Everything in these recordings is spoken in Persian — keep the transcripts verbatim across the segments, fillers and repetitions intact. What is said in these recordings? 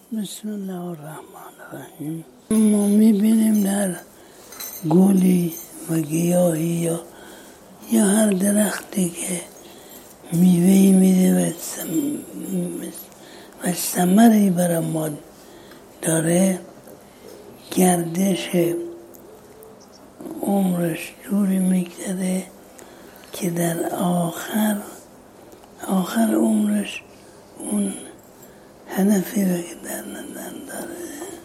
بسم الله الرحمن الرحیم. ما میبینیم در گلی و گیاهی یا یا هر درختی که میوهی میده و و ثمری برای ما داره، گردش عمرش جوری میگذره که در آخر آخر عمرش اون هدفی رو که در نظر داره،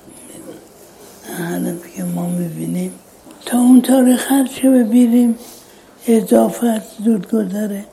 هدفی که ما میبینیم تا اون تاریخ هرچه ببینیم اضافه زود گذره.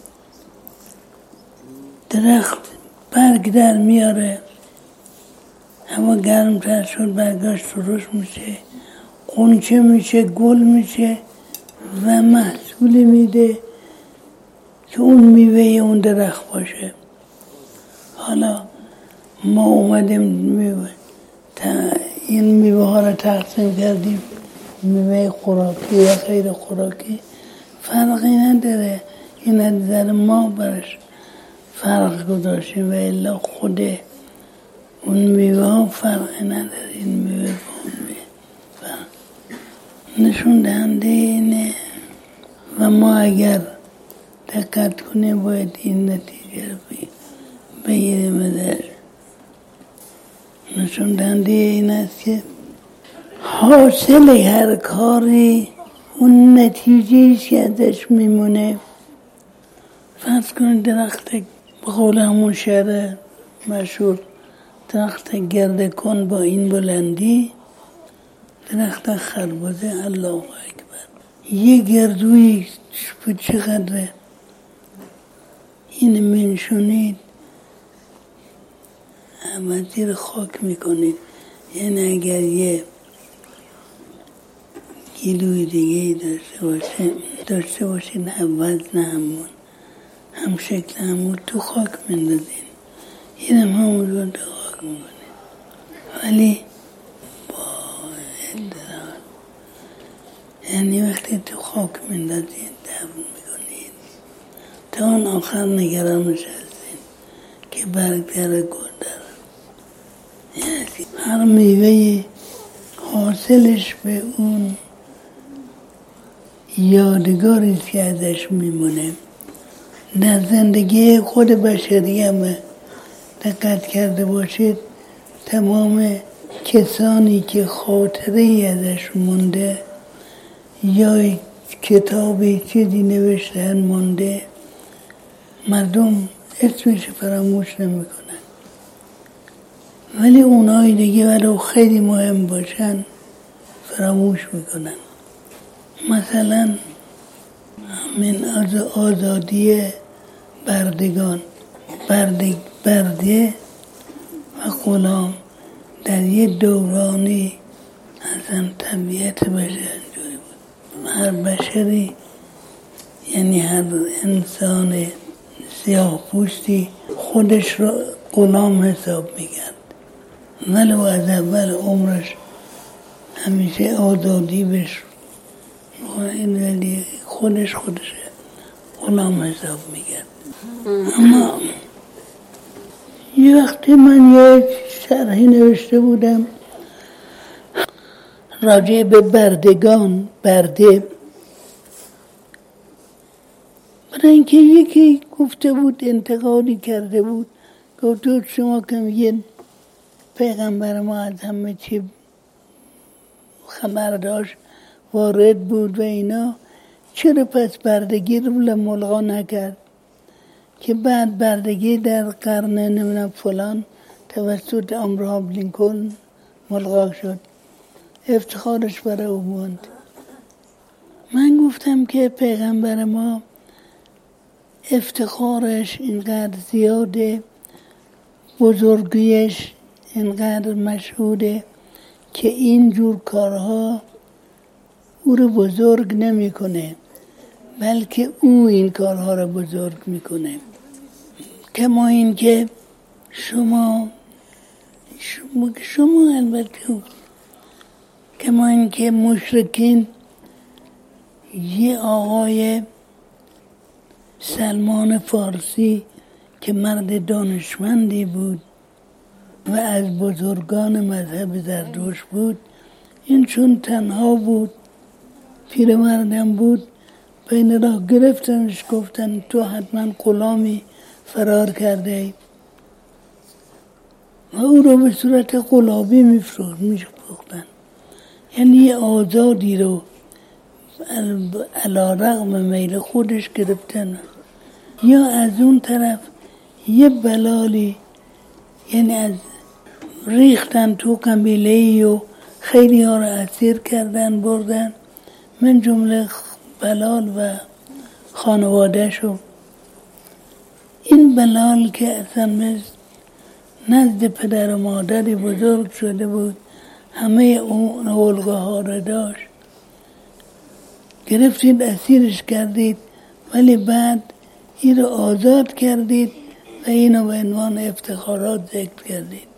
درخت برگ در میاره، هوا گرمتر شد برگاش درست میشه، قنچه میشه، گل میشه و محصولی میده که اون میوه اون درخت باشه. حالا ما اومدیم میوه این میوه ها رو تقسیم کردیم، میوه خوراکی یا غیر خوراکی فرقی نداره. این از نظر ما برش فرق گذاشتیم و الا خود اون میوه ها فرقی نداره. این میوه با اون میوه نشون دهنده اینه و ما اگر دقت کنیم باید این نتیجه رو بگیریم ازش. نشون دهنده این است که حاصل هر کاری اون نتیجه‌ایست که ازش میمونه. فرض کنید درخت به قول همون شعر مشهور، درخت گرده کن با این بلندی، درخت خربزه الله اکبر. یه گردوی چقدره این منشونید همه زیر خاک میکنید. یعنی اگر یه گیلوی دیگه داشته باشه داشته باشین هم وزن همون هم شکل همون تو خاک مندازین، این هم همون رو تو خاک میکنید. ولی با ادرار یعنی وقتی تو خاک مندازین دفن میکنید تا اون آخر نگرانش هستین که برگ در گل داره. یعنی هر میوه حاصلش به اون یادگاری که ازش میمونه. در زندگی خود بشری هم دقت کرده باشید، تمام کسانی که خاطره ازش مونده یا کتابی چیزی نوشتن مونده، مردم اسمش فراموش نمیکنن، ولی اونایی دیگه ولو خیلی مهم باشن فراموش میکنن. مثلا همین از آزادی بردگان، برده, برده و غلام در یه دورانی اصلا طبیعت بشر اینجوری بود. هر بشری یعنی هر انسان سیاه پوستی خودش رو غلام حساب میکرد، ولو از اول عمرش همیشه آزادی بش این ولی خودش خودش غلام حساب میکرد. اما یه وقتی من یک شرحی نوشته بودم راجع به بردگان، برده، برای اینکه یکی گفته بود انتقادی کرده بود، گفته بود شما که میگین پیغمبر ما از همه چی خبر داشت، وارد بود و اینا، چرا پس بردگی رو ملغا نکرد که بعد بردگی در قرن نمیدونم فلان توسط ابراهام لینکلن ملغا شد، افتخارش برای او موند. من گفتم که پیغمبر ما افتخارش اینقدر زیاده، بزرگیش اینقدر مشهوده که این جور کارها او رو بزرگ نمیکنه، بلکه او این کارها رو بزرگ میکنه. کما این که شما شما, شما البته کما این که مشرکین یه آقای سلمان فارسی که مرد دانشمندی بود و از بزرگان مذهب زرتشت بود. این چون تنها بود، پیرمردم بود، بین راه گرفتنش، گفتن تو حتما غلامی فرار کرده ای و او رو به صورت غلابی میفروختن. یعنی یه آزادی رو علی رغم میل خودش گرفتن. یا از اون طرف یه بلالی، یعنی از ریختن تو قبیله‌ای و خیلی ها رو اسیر کردن بردن، من جمله بلال و خانواده شو. این بلال که اصلا مثل نزد پدر و مادری بزرگ شده بود، همه اون اولگاه ها رو داشت، گرفتید اسیرش کردید، ولی بعد این رو آزاد کردید و اینو به عنوان افتخارات ذکر کردید.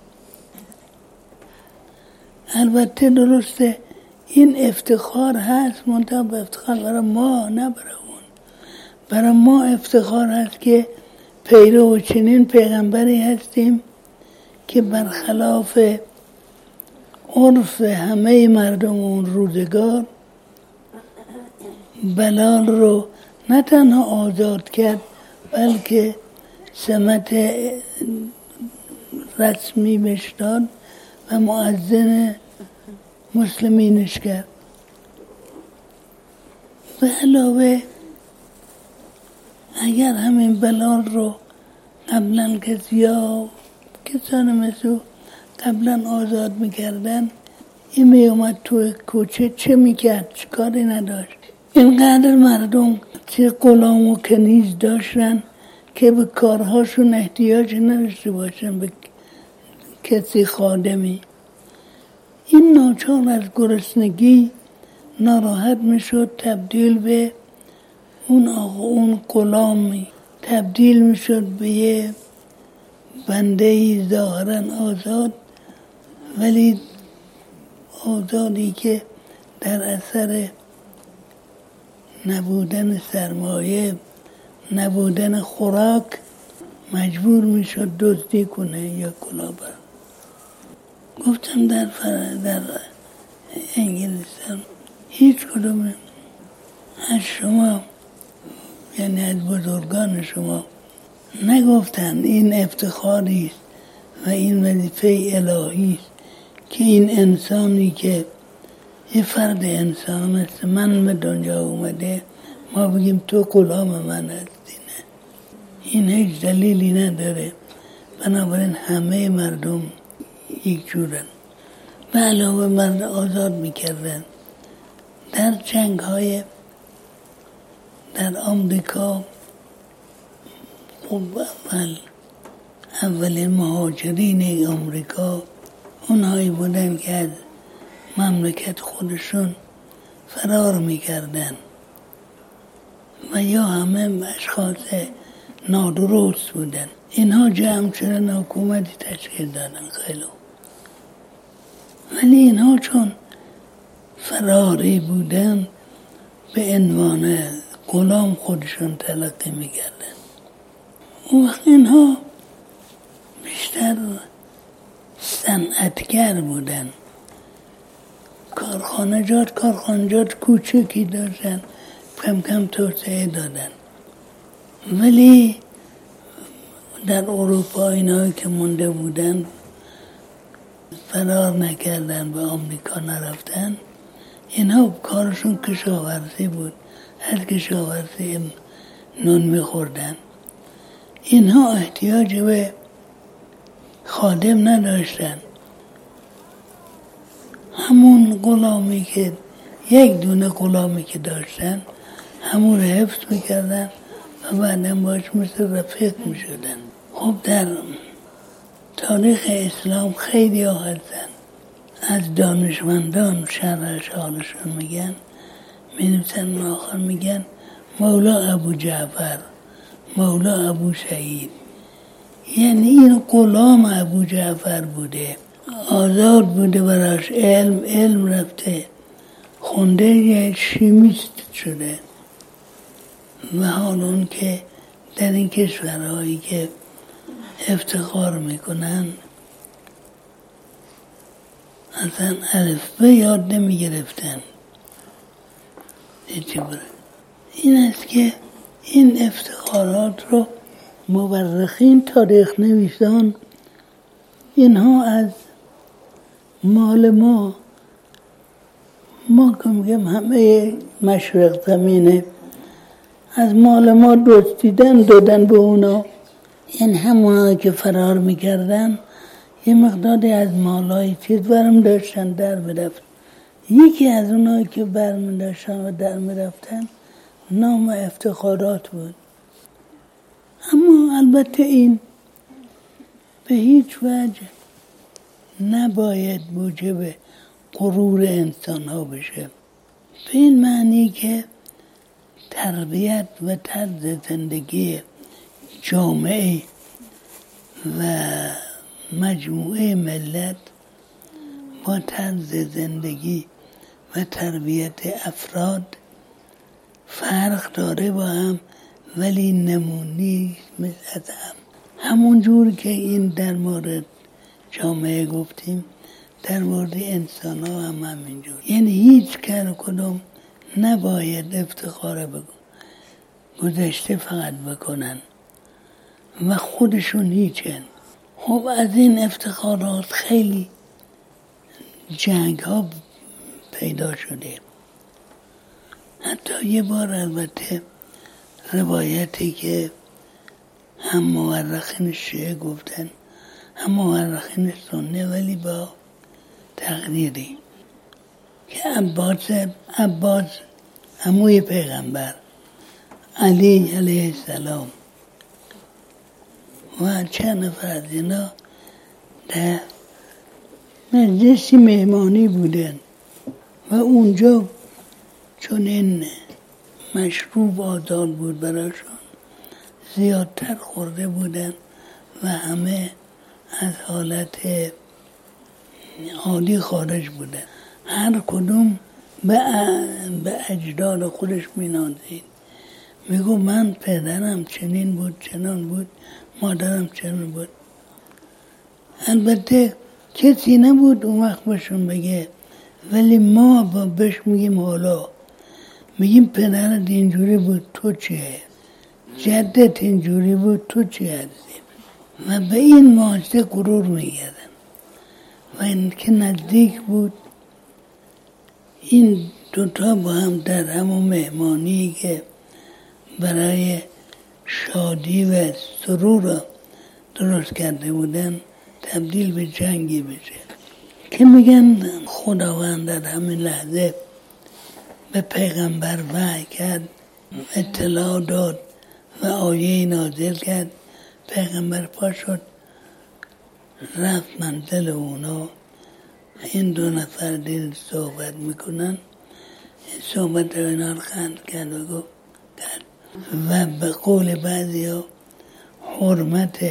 البته درسته این افتخار هست، منتها افتخار برای ما نه برای اون. برای ما افتخار هست که پیرو چنین پیغمبری هستیم که برخلاف عرف همه مردم اون روزگار بلال رو نه تنها آزاد کرد، بلکه سمت رسمی بهش داد و مؤذن مسلمینش کرد. و علاوه اگر همین بلال رو قبلا کسی ها کسان مثل قبلا آزاد میکردن، این میومد تو کوچه چه میکرد؟ چه کاری نداشت. اینقدر مردم چه غلام و کنیز داشتن که به کارهاشون احتیاج نداشته باشن به کسی خادمی. این ناچار از گرسنگی ناراحت میشد، تبدیل به اون آقا اون غلامی تبدیل میشد به یه بندهی ظاهرا آزاد، ولی آزادی که در اثر نبودن سرمایه، نبودن خوراک، مجبور میشد دزدی کنه یا کلاهبر. گفتم در فر... در انگلستان هیچ کدوم از شما، یعنی از بزرگان شما، نگفتن این افتخاری است و این وظیفه الهی است که این انسانی که یه فرد انسان مثل من به دنیا اومده ما بگیم تو غلام من هستی. نه، این هیچ دلیلی نداره. بنابراین همه مردم یک جورن و علاوه مرد آزاد میکردن. در جنگ های در آمریکا خب اول اولین مهاجرین آمریکا اونهایی بودن که از مملکت خودشون فرار میکردن و یا همه اشخاص نادرست بودن. اینها جمع شدن حکومتی تشکیل دادن خیلی، ولی اینها چون فراری بودن به عنوان غلام خودشون تلقی میکردن. اون وقت اینها بیشتر صنعتگر بودن، کارخانجات کارخانجات کوچکی داشتن، کم کم توسعه دادن. ولی در اروپا اینایی که مونده بودن فرار نکردن، به آمریکا نرفتن. اینها کارشون کشاورزی بود، از کشاورزی نون میخوردن. اینها احتیاج به خادم نداشتن. همون غلامی که یک دونه غلامی که داشتن همون رو حفظ میکردن و بعداً باش مثل رفیق میشدن. خب در تاریخ اسلام خیلی ها هستن از دانشمندان شرح حالشون میگن، مینویسن آخر میگن مولا ابو جعفر، مولا ابو سعید. یعنی این غلام ابو جعفر بوده، آزاد بوده، براش علم علم رفته، خونده، یه شیمیست شده. و حال اون که در این کشورهایی که افتخار میکنن اصلا الفبه یاد نمی گرفتن. این است که این افتخارات رو مورخین، تاریخ نویسان، اینها از مال ما ما که میگم همه مشرق زمینه از مال ما دزدیدن دادن به اونا. این همونایی که فرار میکردن یه مقداری از مالای چیز برم داشتن در میرفت. یکی از اونایی که برمی داشتن و در میرفتن نام افتخارات بود. اما البته این به هیچ وجه نباید موجب غرور انسان ها بشه، به این معنی که تربیت و طرز زندگی جامعه و مجموعه ملت با طرز زندگی و تربیت افراد فرق داره با هم، ولی نمونی مثل هم. همون جور که این در مورد جامعه گفتیم در مورد انسان ها هم همینجور. یعنی هیچ کار کدوم نباید افتخار بکن گذشته فقط بکنن و خودشون هیچن. خب از این افتخارات خیلی جنگ ها پیدا شده. حتی یه بار البته روایتی که هم مورخین شیعه گفتن هم مورخین سنی ولی با تقدیری که عباس عباس عموی پیغمبر علی علیه السلام و چند نفر از اینا در مجلسی مهمانی بودن و اونجا چون این مشروب آزاد بود براشون زیادتر خورده بودن و همه از حالت عادی خارج بودن. هر کدوم به اجداد خودش مینازید. میگو من پدرم چنین بود چنان بود، مادرم چنان بود. البته کسی نبود اون وقت بهشون بگه، ولی ما با بهش میگیم حالا میگیم پدرت اینجوری بود تو چیه، جدت اینجوری بود تو چی هستی و به این ماجده غرور میگردن. و این که نزدیک بود این دوتا با هم در همون مهمانی که برای شادی و سرور درست کرده بودن تبدیل به جنگی بشه که میگن خداوند در همین لحظه به پیغمبر وحی کرد، اطلاع داد و آیه نازل کرد. پیغمبر پا شد رفت منزل اونا. این دو نفر دید صحبت میکنن، صحبت رو اینا رو خند کرد و گفت کرد و به قول بعضی ها حرمت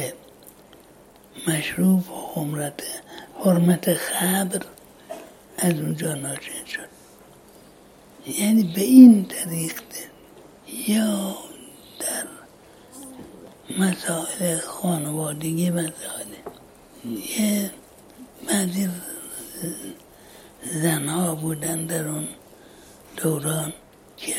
مشروب حرمت حرمت خبر از اونجا ناشین شد. یعنی به این طریق یا در مسائل خانوادگی مسائل یه بعضی زنها بودن در اون دوران که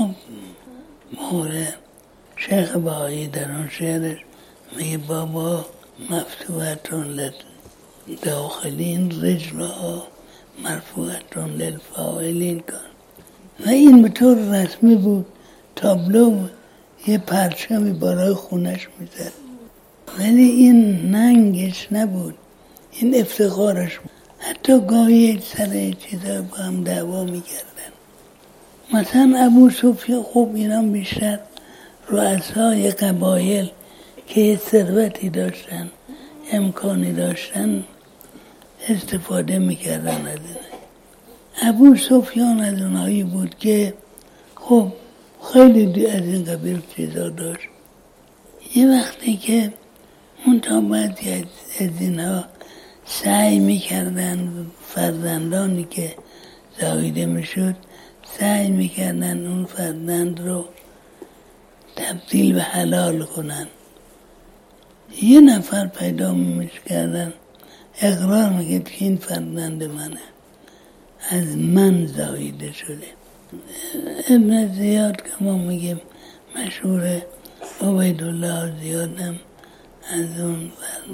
مورد شیخ بهایی در اون شعرش میگه بابا مفتوحتون لداخلین رجلها مرفوعتون للفاعلین کن. و این به طور رسمی بود، تابلو بود، یه پرچمی برای خونش میزد، ولی این ننگش نبود، این افتخارش بود. حتی گاهی سر چیزا با هم دعوا میکردن. مثلا ابو سفیان خوب اینا بیشتر رؤسای قبایل که ثروتی داشتن امکانی داشتن استفاده میکردن از این. ابو سفیان از اونایی بود که خب خیلی از این قبیل چیزا داشت. یه وقتی که منتها بعضی از اینها سعی میکردن فرزندانی که زاییده میشد سعی میکردن اون فرزند رو تبدیل به حلال کنن. یه نفر پیدا میکردن اقرار میگه که این فرزند منه، از من زاییده شده. ابن زیاد که ما میگیم مشهوره، عبیدالله زیادم از اون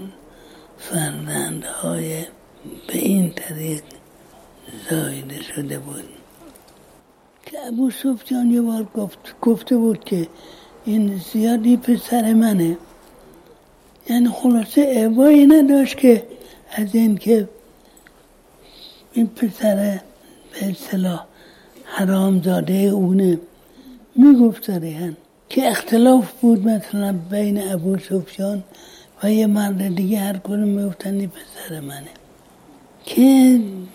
فرزندهای به این طریق زاییده شده بود. که ابو سفیان یه بار گفت گفته بود که این زیادی پسر منه، یعنی خلاصه ابایی نداشت که از این که این پسر به اصطلاح حرام زاده اونه. میگفت صریحاً که اختلاف بود مثلا بین ابو سفیان و یه مرد دیگه، هر کدوم میگفتن این پسر منه. که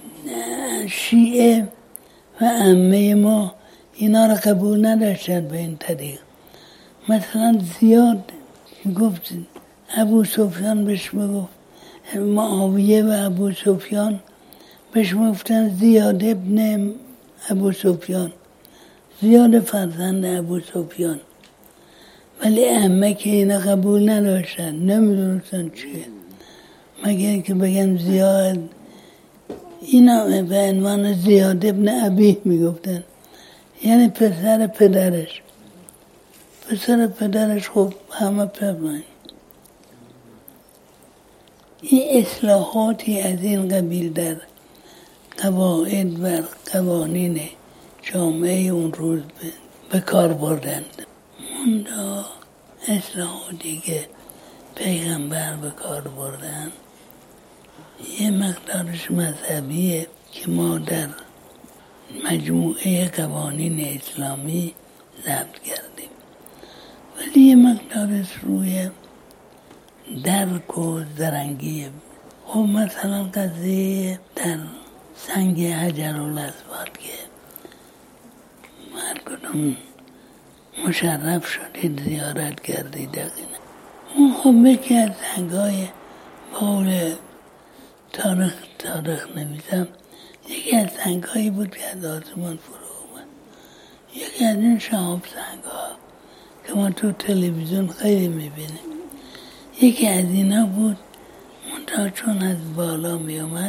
شیعه و عمه ما اینا رو قبول نداشتن به این طریق. مثلا زیاد گفت ابو سفیان بهش میگفت، معاویه و ابو سفیان بهش میگفتن زیاد ابن ابو سفیان، زیاد فرزند ابو سفیان. ولی عمه که اینا قبول نداشتن، نمیدونستن چیه، مگر اینکه بگن زیاد. اینا به عنوان زیاد ابن ابی میگفتن، یعنی پسر پدرش. پسر پدرش خب همه پدرن. این اصلاحاتی از این قبیل در قواعد و قوانین جامعه اون روز به کار بردند. مندا اصلاحاتی که پیغمبر به کار بردن یه مقدارش مذهبیه که ما در مجموعه قوانین اسلامی ضبط کردیم، ولی یه مقدارش روی درک و زرنگیه. خب مثلا قضیه در سنگ حجرالاسود که هر کدوم مشرف شدید زیارت کردید، دقیقا اون خب یکی از سنگ‌های بول تاریخ تاریخ نویسم، یکی از سنگ‌هایی بود که از آسمان فرو اومد. یکی از این شهاب سنگ‌ها که ما تو تلویزیون خیلی میبینیم، یکی از اینا بود. منتها چون از بالا میومد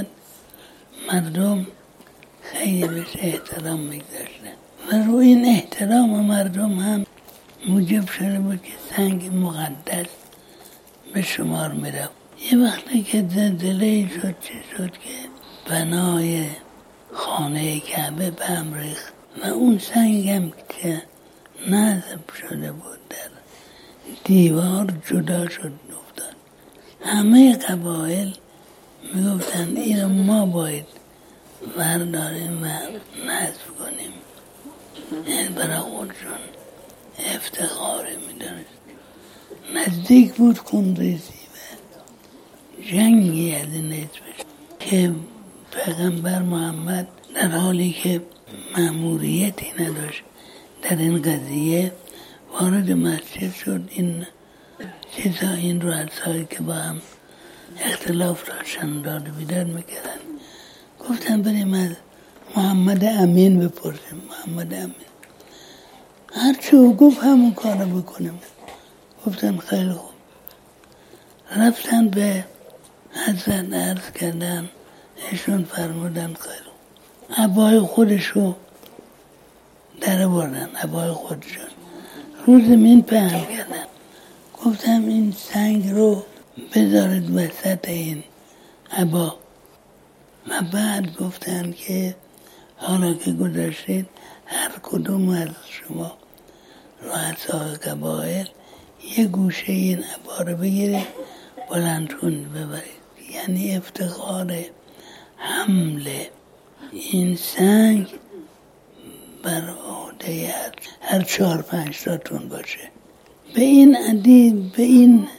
مردم خیلی بهش احترام میگذاشتن و روی این احترام مردم هم موجب شده بود که سنگ مقدس به شمار میرفت. یه وقتی که زلزله شد چه شد که بنای خانه کعبه به هم ریخت و اون سنگ هم که نصب شده بود در دیوار جدا شد افتاد. همه قبایل میگفتن این ما باید برداریم و نصب کنیم، این برای خودشون افتخاری میدونست. نزدیک بود خونریزی و جنگی از این نسبش که پیغمبر محمد در حالی که مأموریتی نداشت در این قضیه وارد مسجد شد. این چیزا این رؤسایی که با هم اختلاف داشتن داد و بیداد میکردن گفتن بریم از محمد امین بپرسیم. محمد امین هرچی او گفت همون کارو بکنیم. گفتن خیلی خوب. رفتن به حضرت عرض کردن، ایشون فرمودن خیلی خوب. عبای خودشو در بردن، عبای خودشون رو زمین پهن کردن. گفتم این سنگ رو بذارید وسط این عبا و بعد گفتن که حالا که گذاشتید هر کدوم از شما رؤسای قبایل یه گوشه این عبا رو بگیرید بلندتون ببرید، یعنی افتخار حمل این سنگ بر عهده هر چهار پنج تاتون باشه. به این عدید به این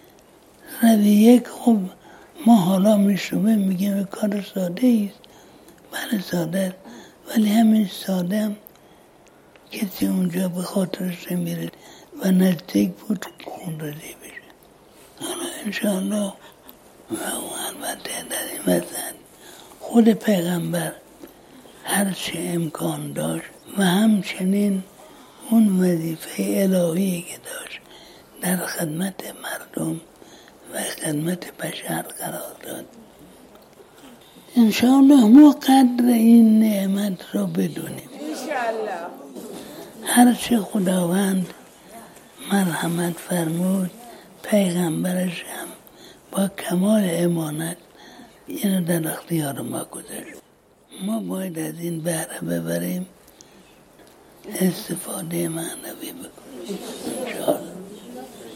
رویه خب ما حالا میشومه میگیم کار ساده ایست، بله ساده است، ولی همین ساده هم کسی اونجا به خاطرش نمیره و نزدیک بود خون رزی بشه. حالا انشاءالله و البته در این وزن خود پیغمبر هرچه امکان داشت و همچنین اون وظیفه الهی که داشت در خدمت مردم و خدمت بشر قرار داد انشاءالله ما قدر این نعمت را بدونیم. انشاءالله. هر چه خداوند مرحمت فرمود پیغمبرش هم با کمال امانت اینو در اختیار ما گذاشت. ما باید از این بهره ببریم، استفاده معنوی بکنیم انشاءالله.